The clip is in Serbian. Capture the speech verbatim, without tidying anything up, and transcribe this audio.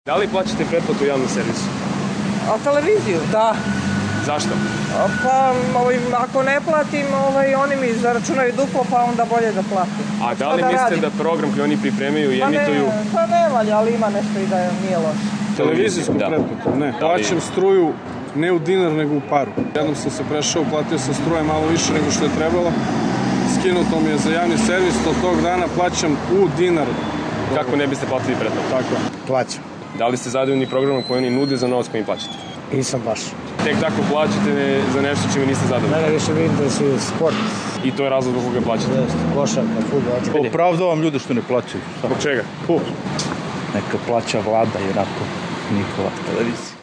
Da li plaćate pretplatu u javnom servisu? A televiziju? Da. Zašto? Pa ovaj, ako ne platim, ovaj, oni mi zaračunaju duplo, pa onda bolje da platim. A da li mislite da program koji oni pripremaju i emituju... Pa ne, pa ne valja, ali ima nešto i da nije loše. Televizijsku pretplatu, ne. Plaćam struju ne u dinar, nego u paru. Jednom sam se prešao, platio sam struje malo više nego što je trebalo. Skinuto mi je za javni servis, od tog dana plaćam u dinar. Kako ne biste platili pretplatu? Tako je. Plaćam. Da li ste zadovoljni programom koji oni nude za novac koji im plaćate? Nisam baš. Tek tako plaćate za nešto čime niste zadovoljni? Mene više mi interesuje sport. I to je razlog zbog koga plaćate? Jeste, košarka, fudbal. Opravdavam ljude što ne plaćaju. Zbog čega? Neka plaća vlada i onako njihova televizija.